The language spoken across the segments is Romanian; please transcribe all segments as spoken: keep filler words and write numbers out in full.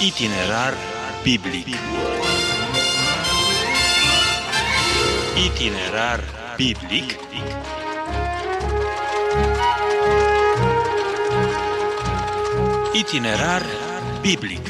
Itinerar biblic. Itinerar biblic. Itinerar biblic.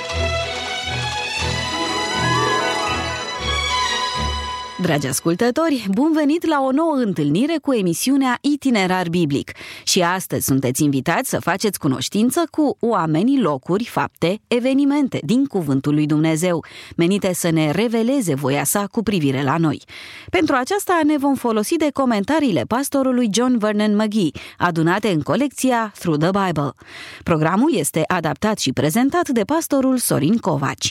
Dragi ascultători, bun venit la o nouă întâlnire cu emisiunea Itinerar Biblic. Și astăzi sunteți invitați să faceți cunoștință cu oamenii, locuri, fapte, evenimente din Cuvântul lui Dumnezeu, menite să ne reveleze voia sa cu privire la noi. Pentru aceasta ne vom folosi de comentariile pastorului John Vernon McGee, adunate în colecția Through the Bible. Programul este adaptat și prezentat de pastorul Sorin Covaci.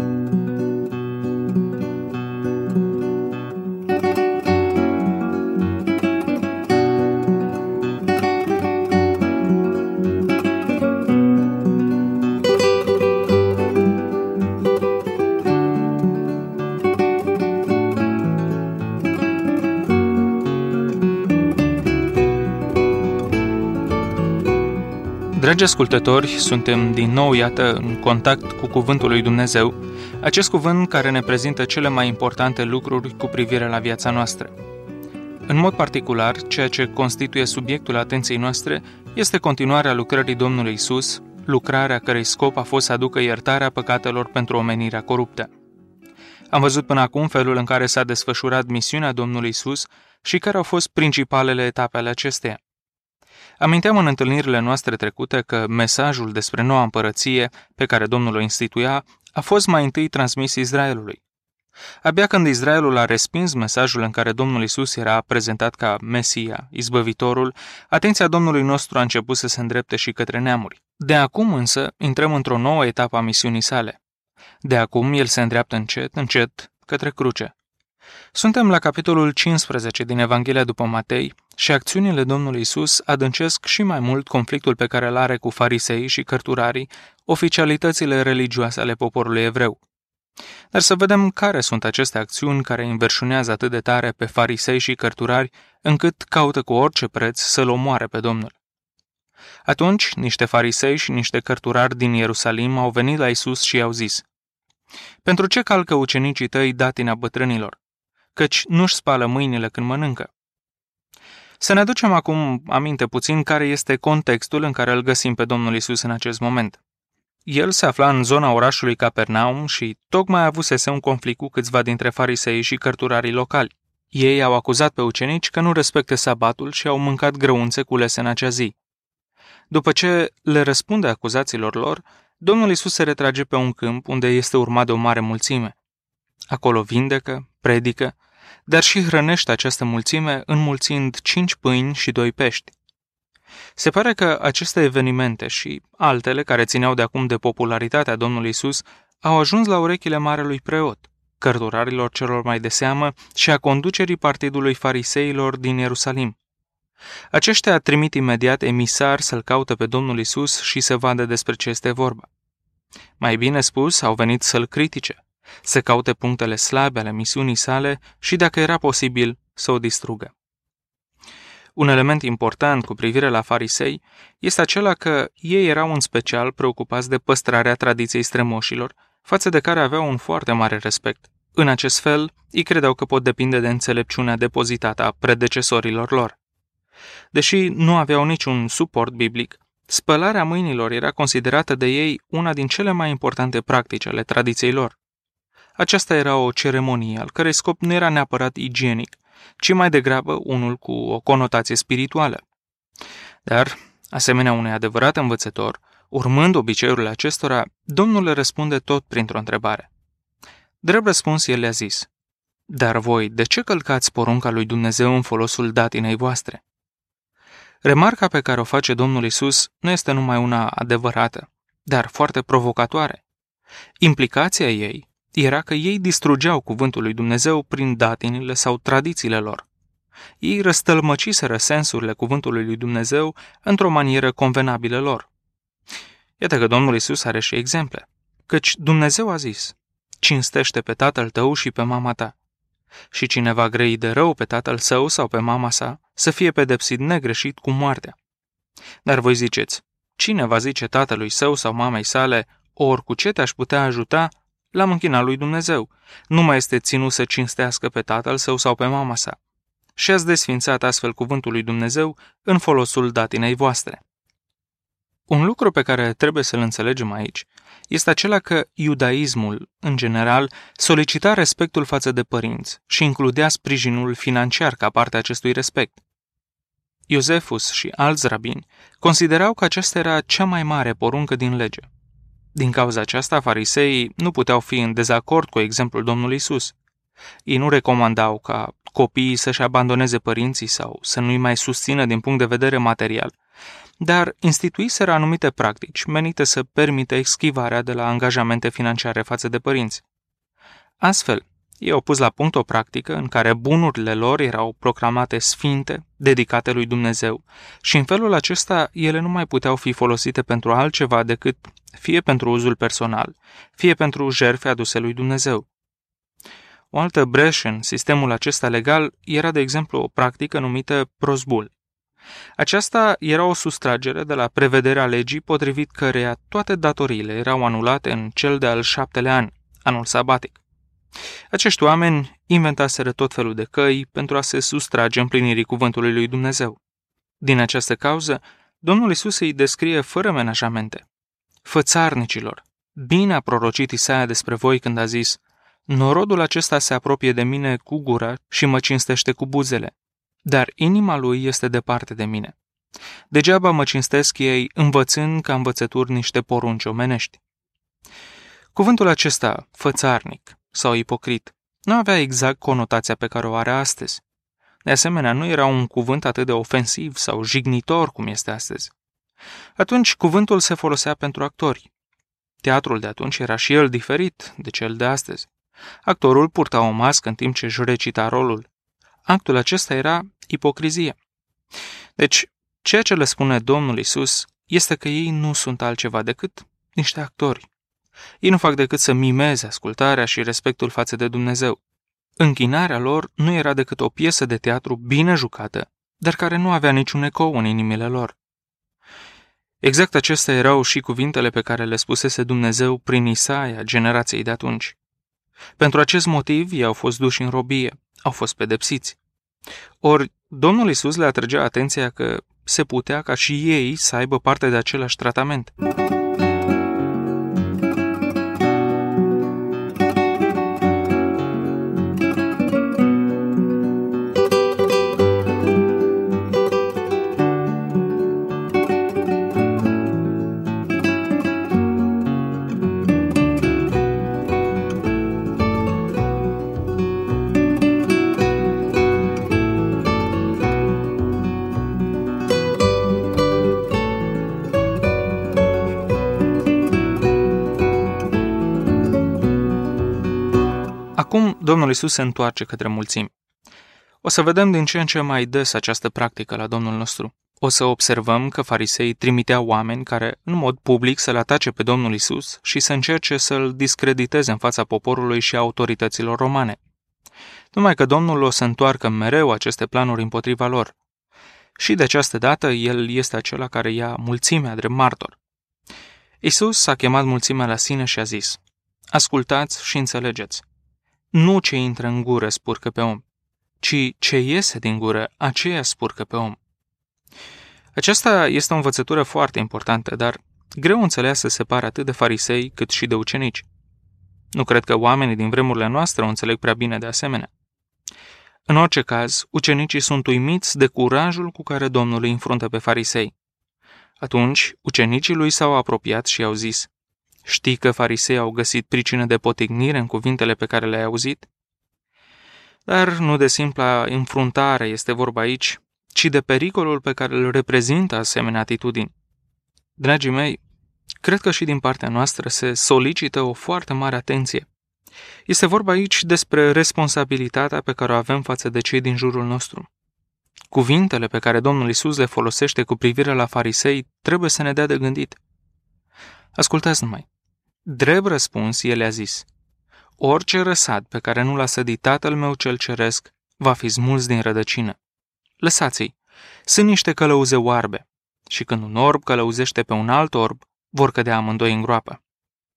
Dragi ascultători, suntem din nou, iată, în contact cu Cuvântul lui Dumnezeu, acest cuvânt care ne prezintă cele mai importante lucruri cu privire la viața noastră. În mod particular, ceea ce constituie subiectul atenției noastre este continuarea lucrării Domnului Isus, lucrarea cărei scop a fost să aducă iertarea păcatelor pentru omenirea coruptă. Am văzut până acum felul în care s-a desfășurat misiunea Domnului Isus și care au fost principalele etape ale acesteia. Aminteam în întâlnirile noastre trecute că mesajul despre noua împărăție pe care Domnul o instituia a fost mai întâi transmis Israelului. Abia când Israelul a respins mesajul în care Domnul Isus era prezentat ca Mesia, izbăvitorul, atenția Domnului nostru a început să se îndrepte și către neamuri. De acum însă intrăm într-o nouă etapă a misiunii sale. De acum el se îndreaptă încet, încet către cruce. Suntem la capitolul cincisprezece din Evanghelia după Matei și acțiunile Domnului Isus adâncesc și mai mult conflictul pe care îl are cu fariseii și cărturarii, oficialitățile religioase ale poporului evreu. Dar să vedem care sunt aceste acțiuni care înverșunează atât de tare pe farisei și cărturari, încât caută cu orice preț să-l omoare pe Domnul. Atunci, niște farisei și niște cărturari din Ierusalim au venit la Isus și i-au zis: „Pentru ce calcă ucenicii tăi datinea bătrânilor? Căci nu-și spală mâinile când mănâncă.” Să ne aducem acum aminte puțin care este contextul în care îl găsim pe Domnul Isus în acest moment. El se afla în zona orașului Capernaum și tocmai avusese un conflict cu câțiva dintre farisei și cărturarii locali. Ei au acuzat pe ucenici că nu respectă sabatul și au mâncat grăunțe culese în acea zi. După ce le răspunde acuzațiilor lor, Domnul Isus se retrage pe un câmp unde este urmat de o mare mulțime. Acolo vindecă, predică, dar și hrănește această mulțime înmulțind cinci pâini și doi pești. Se pare că aceste evenimente și altele care țineau de acum de popularitatea Domnului Isus au ajuns la urechile marelui preot, cărturarilor celor mai de seamă și a conducerii partidului fariseilor din Ierusalim. Aceștia trimit imediat emisari să-l caute pe Domnul Isus și să vadă despre ce este vorba. Mai bine spus, au venit să-l critique, să caute punctele slabe ale misiunii sale și, dacă era posibil, să o distrugă. Un element important cu privire la farisei este acela că ei erau în special preocupați de păstrarea tradiției strămoșilor, față de care aveau un foarte mare respect. În acest fel, ei credeau că pot depinde de înțelepciunea depozitată a predecesorilor lor. Deși nu aveau niciun suport biblic, spălarea mâinilor era considerată de ei una din cele mai importante practici ale tradiției lor. Aceasta era o ceremonie al cărei scop nu era neapărat igienic, ci mai degrabă unul cu o conotație spirituală. Dar, asemenea unui adevărat învățător, urmând obiceiurile acestora, Domnul le răspunde tot printr-o întrebare. Drept răspuns, el le-a zis: „Dar voi, de ce călcați porunca lui Dumnezeu în folosul datinei voastre?” Remarca pe care o face Domnul Isus nu este numai una adevărată, dar foarte provocatoare. Implicația ei era că ei distrugeau cuvântul lui Dumnezeu prin datinile sau tradițiile lor. Ei răstălmăciseră sensurile cuvântului lui Dumnezeu într-o manieră convenabilă lor. Iată că Domnul Isus are și exemple, căci Dumnezeu a zis: „Cinstește pe tatăl tău și pe mama ta.” Și cine va grăi de rău pe tatăl său sau pe mama sa, să fie pedepsit negreșit cu moartea. Dar voi ziceți: cine va zice tatălui său sau mamei sale: Ori cu ce te-aș putea ajuta, l-am închinat lui Dumnezeu. Nu mai este ținut să cinstească pe tatăl său sau pe mama sa. Și ați desfințat astfel cuvântul lui Dumnezeu în folosul datinei voastre. Un lucru pe care trebuie să-l înțelegem aici este acela că iudaismul, în general, solicita respectul față de părinți și includea sprijinul financiar ca parte a acestui respect. Iosefus și alți rabini considerau că aceasta era cea mai mare poruncă din lege. Din cauza aceasta, fariseii nu puteau fi în dezacord cu exemplul Domnului Isus. Ei nu recomandau ca copiii să-și abandoneze părinții sau să nu-i mai susțină din punct de vedere material, dar instituiseră anumite practici menite să permită eschivarea de la angajamente financiare față de părinți. Astfel, ei au pus la punct o practică în care bunurile lor erau proclamate sfinte, dedicate lui Dumnezeu, și în felul acesta ele nu mai puteau fi folosite pentru altceva decât fie pentru uzul personal, fie pentru jertfe aduse lui Dumnezeu. O altă breșă în sistemul acesta legal era, de exemplu, o practică numită prosbul. Aceasta era o sustragere de la prevederea legii potrivit căreia toate datoriile erau anulate în cel de-al șaptelea an, anul sabatic. Acești oameni inventaseră tot felul de căi pentru a se sustrage împlinirii cuvântului lui Dumnezeu. Din această cauză, Domnul Iisus îi descrie fără menajamente. Fățarnicilor, bine a prorocit Isaia despre voi când a zis: norodul acesta se apropie de mine cu gura și mă cinstește cu buzele, dar inima lui este departe de mine. Degeaba mă cinstesc ei învățând ca învățături niște porunci omenești. Cuvântul acesta, fățarnic sau ipocrit, nu avea exact conotația pe care o are astăzi. De asemenea, nu era un cuvânt atât de ofensiv sau jignitor cum este astăzi. Atunci, cuvântul se folosea pentru actori. Teatrul de atunci era și el diferit de cel de astăzi. Actorul purta o mască în timp ce își recita rolul. Actul acesta era ipocrizie. Deci, ceea ce le spune Domnul Iisus este că ei nu sunt altceva decât niște actori. Ei nu fac decât să mimeze ascultarea și respectul față de Dumnezeu. Închinarea lor nu era decât o piesă de teatru bine jucată, dar care nu avea niciun ecou în inimile lor. Exact acestea erau și cuvintele pe care le spusese Dumnezeu prin Isaia generației de atunci. Pentru acest motiv ei au fost duși în robie, au fost pedepsiți. Ori Domnul Iisus le atrăgea atenția că se putea ca și ei să aibă parte de același tratament. Acum, Domnul Iisus se întoarce către mulțimi. O să vedem din ce în ce mai des această practică la Domnul nostru. O să observăm că fariseii trimiteau oameni care, în mod public, să-L atace pe Domnul Iisus și să încerce să-L discrediteze în fața poporului și autorităților romane. Numai că Domnul o să întoarcă mereu aceste planuri împotriva lor. Și de această dată, El este acela care ia mulțimea drept martor. Iisus a chemat mulțimea la sine și a zis: ascultați și înțelegeți. Nu ce intră în gură spurcă pe om, ci ce iese din gură, aceea spurcă pe om. Aceasta este o învățătură foarte importantă, dar greu înțeleasă se pare atât de farisei cât și de ucenici. Nu cred că oamenii din vremurile noastre o înțeleg prea bine de asemenea. În orice caz, ucenicii sunt uimiți de curajul cu care Domnul îi înfruntă pe farisei. Atunci, ucenicii lui s-au apropiat și i-au zis: știi că farisei au găsit pricină de potignire în cuvintele pe care le-ai auzit? Dar nu de simpla înfruntare este vorba aici, ci de pericolul pe care îl reprezintă asemenea atitudini. Dragii mei, cred că și din partea noastră se solicită o foarte mare atenție. Este vorba aici despre responsabilitatea pe care o avem față de cei din jurul nostru. Cuvintele pe care Domnul Iisus le folosește cu privire la farisei trebuie să ne dea de gândit. Ascultați numai. Drept răspuns, el a zis: orice răsad pe care nu l-a sădit Tatăl meu cel ceresc va fi smuls din rădăcină. Lăsați-i, sunt niște călăuze oarbe și când un orb călăuzește pe un alt orb, vor cădea amândoi în groapă.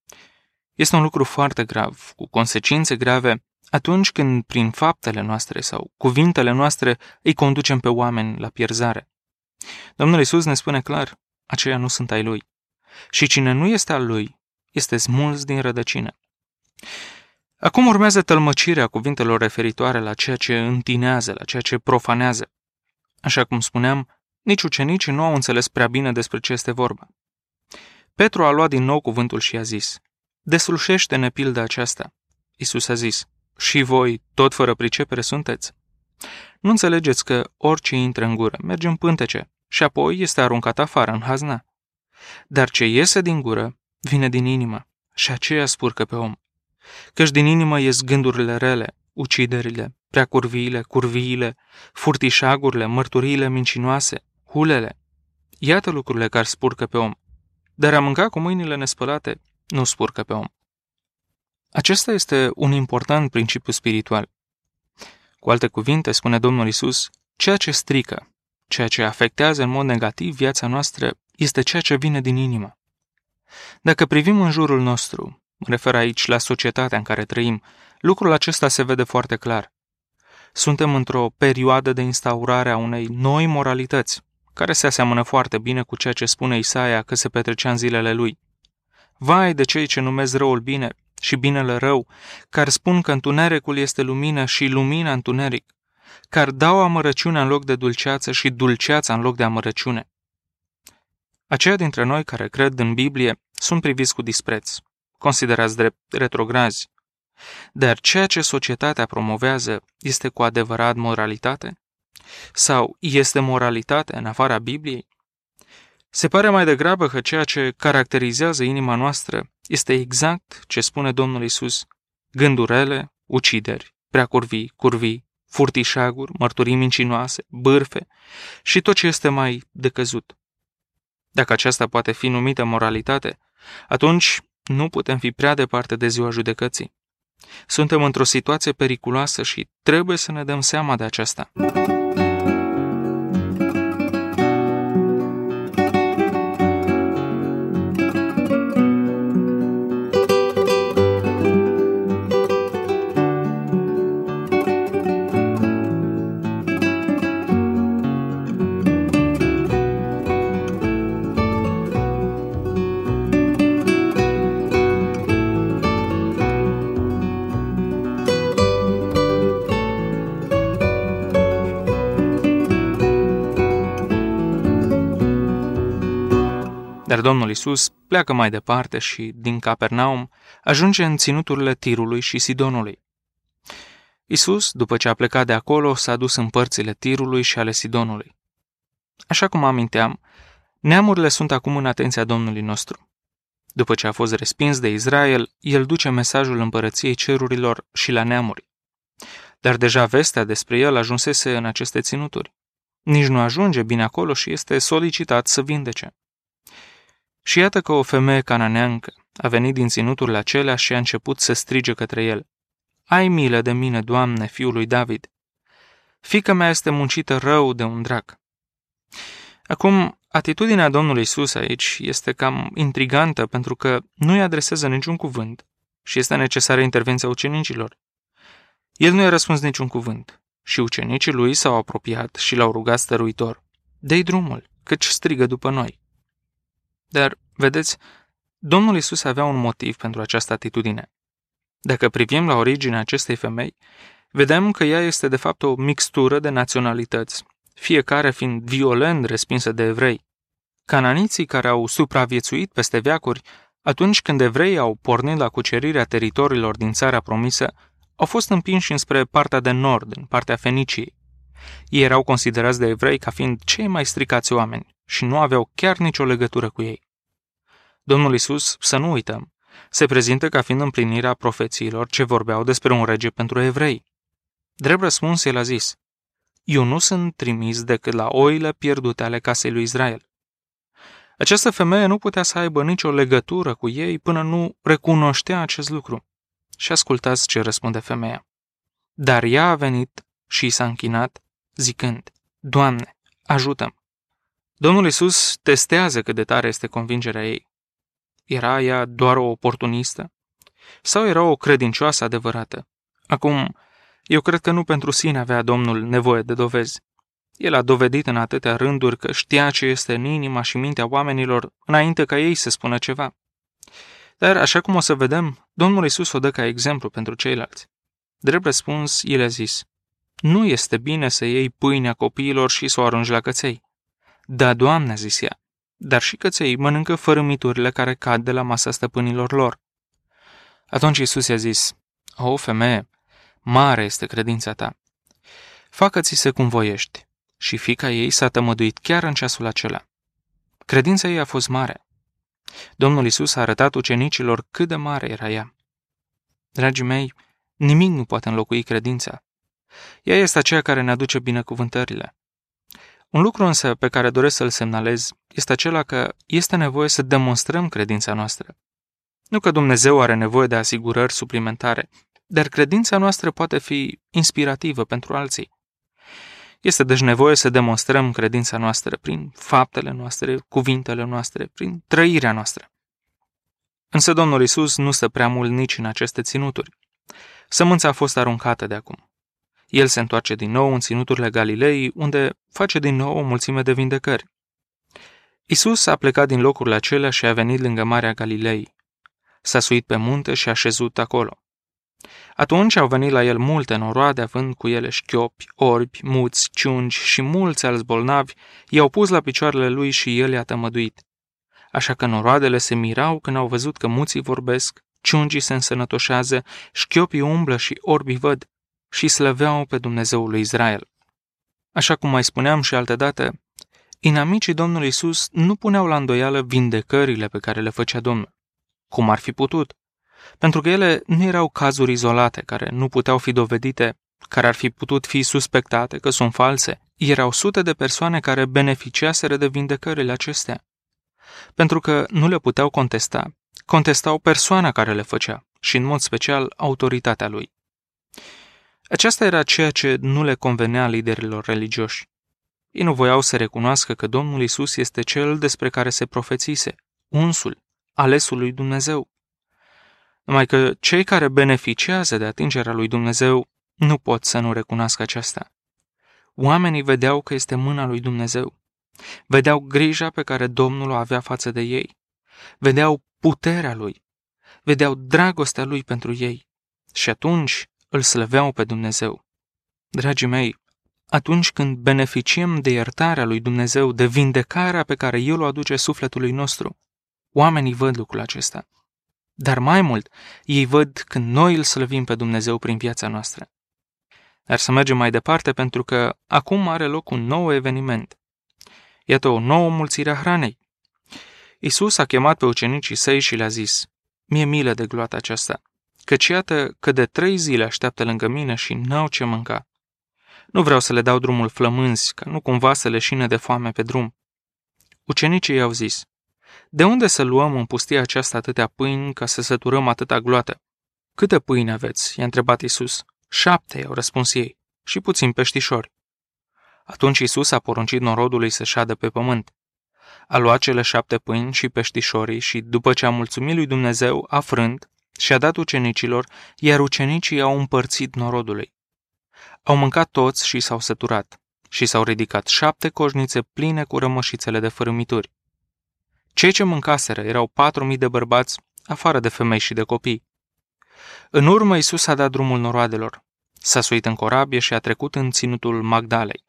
Este un lucru foarte grav, cu consecințe grave, atunci când prin faptele noastre sau cuvintele noastre îi conducem pe oameni la pierzare. Domnul Iisus ne spune clar, aceia nu sunt ai Lui. Și cine nu este al Lui, este smuls din rădăcină. Acum urmează tălmăcirea cuvintelor referitoare la ceea ce întinează, la ceea ce profanează. Așa cum spuneam, nici ucenicii nu au înțeles prea bine despre ce este vorba. Petru a luat din nou cuvântul și a zis, deslușește-ne pilda aceasta. Iisus a zis, și voi tot fără pricepere sunteți? Nu înțelegeți că orice intră în gură merge în pântece și apoi este aruncat afară în hazna? Dar ce iese din gură vine din inimă și aceea spurcă pe om. Căci din inimă ies gândurile rele, uciderile, preacurviile, curviile, furtișagurile, mărturiile mincinoase, hulele. Iată lucrurile care spurcă pe om. Dar a mânca cu mâinile nespălate nu spurcă pe om. Acesta este un important principiu spiritual. Cu alte cuvinte, spune Domnul Iisus, ceea ce strică, ceea ce afectează în mod negativ viața noastră, este ceea ce vine din inimă. Dacă privim în jurul nostru, mă refer aici la societatea în care trăim, lucrul acesta se vede foarte clar. Suntem într-o perioadă de instaurare a unei noi moralități, care se aseamănă foarte bine cu ceea ce spune Isaia că se petrecea în zilele lui. Vai de cei ce numesc răul bine și binele rău, care spun că întunericul este lumină și lumina întuneric, care dau amărăciunea în loc de dulceață și dulceața în loc de amărăciune. Aceia dintre noi care cred în Biblie sunt priviți cu dispreț, considerați drept retrograzi. Dar ceea ce societatea promovează este cu adevărat moralitate? Sau este moralitate în afara Bibliei? Se pare mai degrabă că ceea ce caracterizează inima noastră este exact ce spune Domnul Iisus: gânduri rele, ucideri, preacurvii, curvii, furtișaguri, mărturii mincinoase, bârfe și tot ce este mai decăzut. Dacă aceasta poate fi numită moralitate, atunci nu putem fi prea departe de ziua judecății. Suntem într-o situație periculoasă și trebuie să ne dăm seama de aceasta. Dar Domnul Iisus pleacă mai departe și, din Capernaum, ajunge în ținuturile Tirului și Sidonului. Iisus, după ce a plecat de acolo, s-a dus în părțile Tirului și ale Sidonului. Așa cum aminteam, neamurile sunt acum în atenția Domnului nostru. După ce a fost respins de Israel, el duce mesajul împărăției cerurilor și la neamuri. Dar deja vestea despre el ajunsese în aceste ținuturi. Nici nu ajunge bine acolo și este solicitat să vindece. Și iată că o femeie cananeancă a venit din ținuturile acelea și a început să strige către el: ai milă de mine, Doamne, fiul lui David! Fiica mea este muncită rău de un drac. Acum, atitudinea Domnului Iisus aici este cam intrigantă pentru că nu îi adresează niciun cuvânt și este necesară intervenția ucenicilor. El nu i-a răspuns niciun cuvânt și ucenicii lui s-au apropiat și l-au rugat stăruitor: dă-i drumul, căci strigă după noi. Dar, vedeți, Domnul Iisus avea un motiv pentru această atitudine. Dacă privim la originea acestei femei, vedem că ea este de fapt o mixtură de naționalități, fiecare fiind violent respinsă de evrei. Cananiții care au supraviețuit peste veacuri, atunci când evreii au pornit la cucerirea teritoriilor din țara promisă, au fost împinși înspre partea de nord, în partea Feniciei. Ei erau considerați de evrei ca fiind cei mai stricați oameni și nu aveau chiar nicio legătură cu ei. Domnul Iisus, să nu uităm, se prezintă ca fiind împlinirea profețiilor ce vorbeau despre un rege pentru evrei. Drept răspuns, el a zis: eu nu sunt trimis decât la oile pierdute ale casei lui Israel. Această femeie nu putea să aibă nicio legătură cu ei până nu recunoștea acest lucru. Și ascultați ce răspunde femeia. Dar ea a venit și i s-a închinat, zicând: Doamne, ajută-mă! Domnul Iisus testează cât de tare este convingerea ei. Era ea doar o oportunistă? Sau era o credincioasă adevărată? Acum, eu cred că nu pentru sine avea Domnul nevoie de dovezi. El a dovedit în atâtea rânduri că știa ce este în inima și mintea oamenilor înainte ca ei să spună ceva. Dar, așa cum o să vedem, Domnul Iisus o dă ca exemplu pentru ceilalți. Drept răspuns, el a zis: nu este bine să iei pâinea copiilor și să o arunci la căței. Da, Doamne, a zis ea, dar și căței mănâncă fărâmiturile care cad de la masa stăpânilor lor. Atunci Iisus i-a zis: o, femeie, mare este credința ta. Facă-ți se cum voiești. Și fiica ei s-a tămăduit chiar în ceasul acela. Credința ei a fost mare. Domnul Iisus a arătat ucenicilor cât de mare era ea. Dragii mei, nimic nu poate înlocui credința. Ea este aceea care ne aduce binecuvântările. Un lucru însă pe care doresc să-l semnalez este acela că este nevoie să demonstrăm credința noastră. Nu că Dumnezeu are nevoie de asigurări suplimentare, dar credința noastră poate fi inspirativă pentru alții. Este deci nevoie să demonstrăm credința noastră prin faptele noastre, cuvintele noastre, prin trăirea noastră. Însă Domnul Iisus nu stă prea mult nici în aceste ținuturi. Sămânța a fost aruncată de acum. El se întoarce din nou în ținuturile Galilei, unde face din nou o mulțime de vindecări. Iisus a plecat din locurile acelea și a venit lângă Marea Galilei. S-a suit pe munte și a șezut acolo. Atunci au venit la el multe noroade, având cu ele șchiopi, orbi, muți, ciungi și mulți alți bolnavi, i-au pus la picioarele lui și el i-a tămăduit. Așa că noroadele se mirau când au văzut că muții vorbesc, ciungii se însănătoșează, șchiopii umblă și orbii văd și slăveau pe Dumnezeul lui Israel. Așa cum mai spuneam și altădată, inamicii Domnului Iisus nu puneau la îndoială vindecările pe care le făcea Domnul. Cum ar fi putut? Pentru că ele nu erau cazuri izolate, care nu puteau fi dovedite, care ar fi putut fi suspectate că sunt false. Erau sute de persoane care beneficiaseră de vindecările acestea. Pentru că nu le puteau contesta, contestau persoana care le făcea și, în mod special, autoritatea lui. Aceasta era ceea ce nu le convenea liderilor religioși. Ei nu voiau să recunoască că Domnul Iisus este cel despre care se profețise, unsul, alesul lui Dumnezeu. Numai că cei care beneficiază de atingerea lui Dumnezeu nu pot să nu recunoască aceasta. Oamenii vedeau că este mâna lui Dumnezeu. Vedeau grija pe care Domnul o avea față de ei. Vedeau puterea lui. Vedeau dragostea lui pentru ei. Și atunci îl slăveau pe Dumnezeu. Dragii mei, atunci când beneficiem de iertarea lui Dumnezeu, de vindecarea pe care El o aduce sufletului nostru, oamenii văd lucrul acesta. Dar mai mult, ei văd când noi îl slăvim pe Dumnezeu prin viața noastră. Dar să mergem mai departe, pentru că acum are loc un nou eveniment. Iată o nouă mulțire a hranei. Iisus a chemat pe ucenicii săi și le-a zis: mie milă de gloata aceasta, căci iată că de trei zile așteaptă lângă mine și n-au ce mânca. Nu vreau să le dau drumul flămânzi, ca nu cumva să leșine de foame pe drum. Ucenicii i-au zis: de unde să luăm în pustia aceasta atâtea pâini ca să săturăm atâta gloată? Câte pâini aveți? I-a întrebat Iisus. Șapte, i-au răspuns ei, și puțin peștișori. Atunci Iisus a poruncit norodului să șadă pe pământ. A luat cele șapte pâini și peștișorii și, după ce a mulțumit lui Dumnezeu, a frânt și a dat ucenicilor, iar ucenicii au împărțit norodului. Au mâncat toți și s-au săturat și s-au ridicat șapte coșnițe pline cu rămășițele de fărâmituri. Cei ce mâncaseră erau patru mii de bărbați, afară de femei și de copii. În urmă Iisus a dat drumul noroadelor. S-a suit în corabie și a trecut în ținutul Magdalei.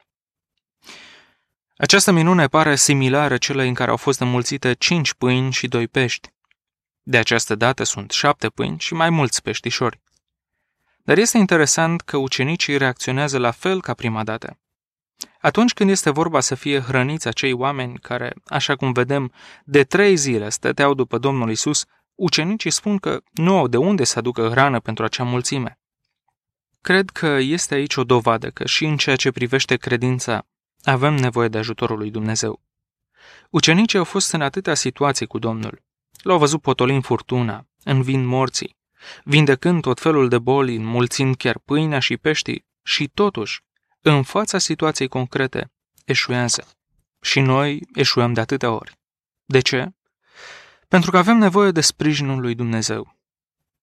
Această minune pare similară celei în care au fost înmulțite cinci pâini și doi pești. De această dată sunt șapte pâini și mai mulți peștișori. Dar este interesant că ucenicii reacționează la fel ca prima dată. Atunci când este vorba să fie hrăniți acei oameni care, așa cum vedem, de trei zile stăteau după Domnul Iisus, ucenicii spun că nu au de unde să aducă hrană pentru acea mulțime. Cred că este aici o dovadă că și în ceea ce privește credința avem nevoie de ajutorul lui Dumnezeu. Ucenicii au fost în atâtea situații cu Domnul. L-au văzut potolind furtuna, învind morții, vindecând tot felul de boli, înmulțind chiar pâinea și peștii, și totuși, în fața situației concrete, eșuează. Și noi eșuăm de atâtea ori. De ce? Pentru că avem nevoie de sprijinul lui Dumnezeu.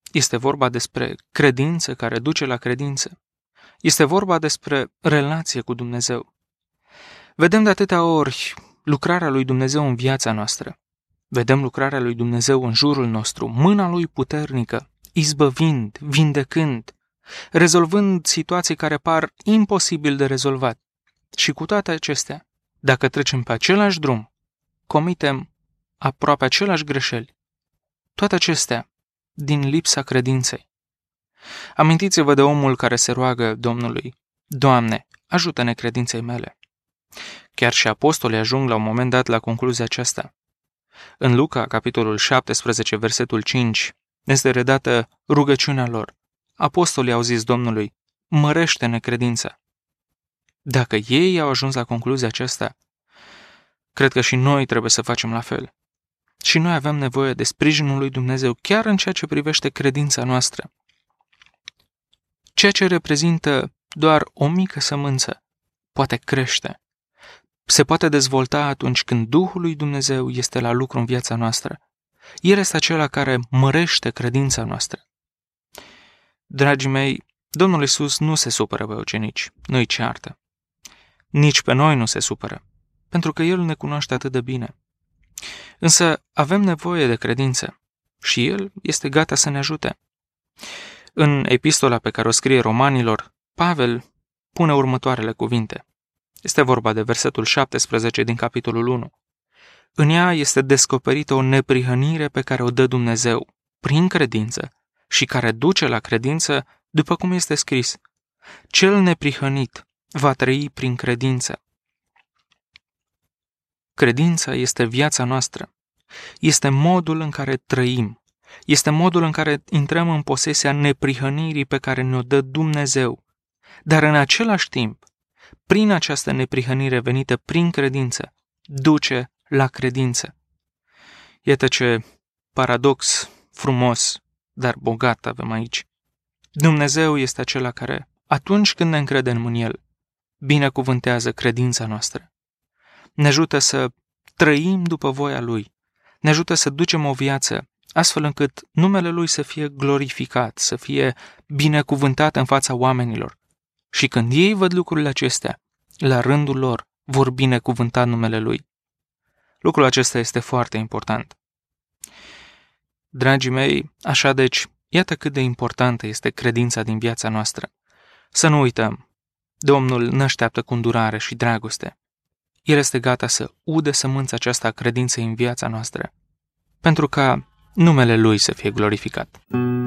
Este vorba despre credință care duce la credință. Este vorba despre relație cu Dumnezeu. Vedem de atâtea ori lucrarea lui Dumnezeu în viața noastră. Vedem lucrarea lui Dumnezeu în jurul nostru, mâna lui puternică, izbăvind, vindecând, rezolvând situații care par imposibil de rezolvat. Și cu toate acestea, dacă trecem pe același drum, comitem aproape aceleași greșeli. Toate acestea din lipsa credinței. Amintiți-vă de omul care se roagă Domnului: Doamne, ajută-ne credinței mele. Chiar și apostolii ajung la un moment dat la concluzia aceasta. În Luca, capitolul șaptesprezece, versetul cinci, este redată rugăciunea lor. Apostolii au zis Domnului: mărește-ne credința. Dacă ei au ajuns la concluzia aceasta, cred că și noi trebuie să facem la fel. Și noi avem nevoie de sprijinul lui Dumnezeu chiar în ceea ce privește credința noastră. Ceea ce reprezintă doar o mică sămânță poate crește. Se poate dezvolta atunci când Duhul lui Dumnezeu este la lucru în viața noastră. El este acela care mărește credința noastră. Dragii mei, Domnul Iisus nu se supără pe ucenici, nu-i ceartă. Nici pe noi nu se supără, pentru că El ne cunoaște atât de bine. Însă avem nevoie de credință și El este gata să ne ajute. În epistola pe care o scrie Romanilor, Pavel pune următoarele cuvinte. Este vorba de versetul șaptesprezece din capitolul unu. În ea este descoperită o neprihănire pe care o dă Dumnezeu, prin credință, și care duce la credință, după cum este scris. Cel neprihănit va trăi prin credință. Credința este viața noastră. Este modul în care trăim. Este modul în care intrăm în posesia neprihănirii pe care ne-o dă Dumnezeu. Dar în același timp, prin această neprihănire venită prin credință, duce la credință. Iată ce paradox frumos, dar bogat avem aici. Dumnezeu este acela care, atunci când ne încredem în El, binecuvântează credința noastră. Ne ajută să trăim după voia Lui. Ne ajută să ducem o viață astfel încât numele Lui să fie glorificat, să fie binecuvântat în fața oamenilor. Și când ei văd lucrurile acestea, la rândul lor vor binecuvânta numele Lui. Lucrul acesta este foarte important. Dragii mei, așa deci, iată cât de importantă este credința din viața noastră. Să nu uităm, Domnul ne așteaptă cu îndurare și dragoste. El este gata să ude sămânța aceasta a credinței în viața noastră, pentru ca numele Lui să fie glorificat.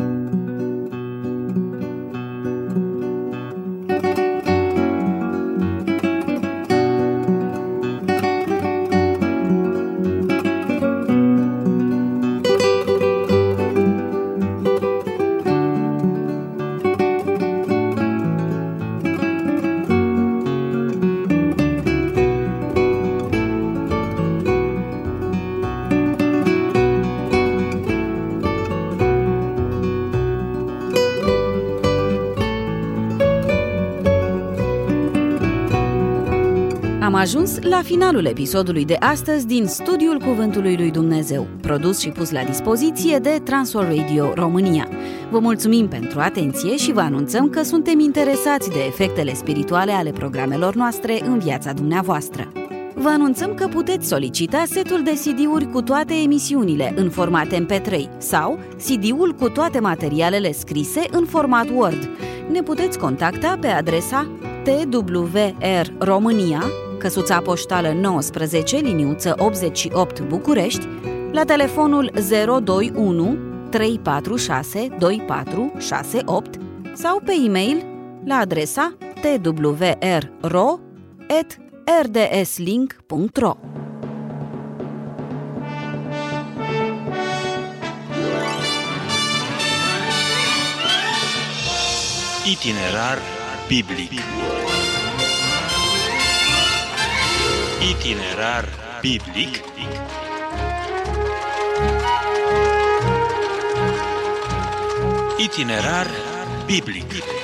Am ajuns la finalul episodului de astăzi din Studiul Cuvântului lui Dumnezeu, produs și pus la dispoziție de Transworld Radio România. Vă mulțumim pentru atenție și vă anunțăm că suntem interesați de efectele spirituale ale programelor noastre în viața dumneavoastră. Vă anunțăm că puteți solicita setul de C D-uri cu toate emisiunile în format M P trei sau C D-ul cu toate materialele scrise în format Word. Ne puteți contacta pe adresa T W R România, căsuța poștală nouăsprezece, liniuță optzeci și opt București, la telefonul zero doi unu trei patru șase doi patru șase opt sau pe e-mail la adresa t w r ro at r d s link punct ro. Itinerar biblic. Itinerar biblic. Itinerar biblic.